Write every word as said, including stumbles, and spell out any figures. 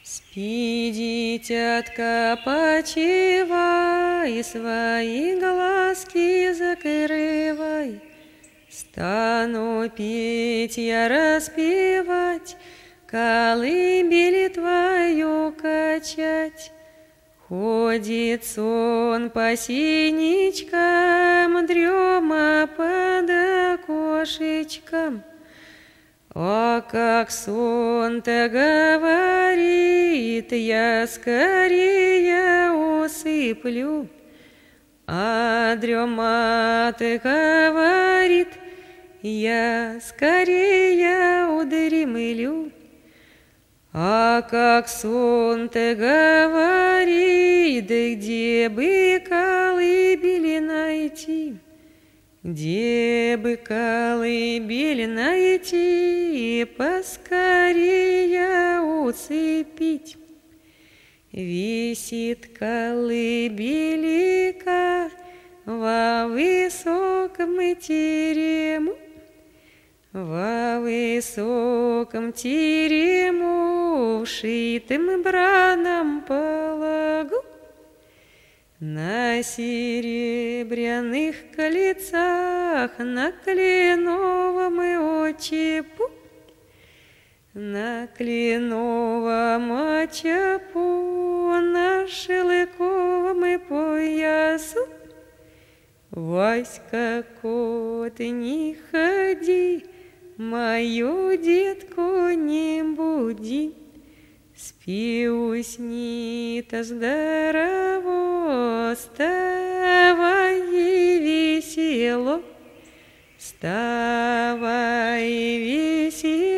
Спи, дитятка, почивай, свои глазки закрывай. Стану петь я, распевать, колыбель твою качать. Ходит сон по синичкам, дрема под окошечком. А как сон-то говорит, я скорее усыплю. А дрема-то говорит, я скорее удремлю. А как сон-то говорит, где бы колыбель найти? Где бы колыбель найти, поскорее уцепить? Висит колыбелька во высоком терему, во высоком терему, вшитым браном полагу. На серебряных колецах, на кленовом очепу, на кленовом очепу, на шелковом поясу. Васька, кот, не ходи, мою детку не буди. Спи, усни-то здорово, вставай и весело, вставай и весело.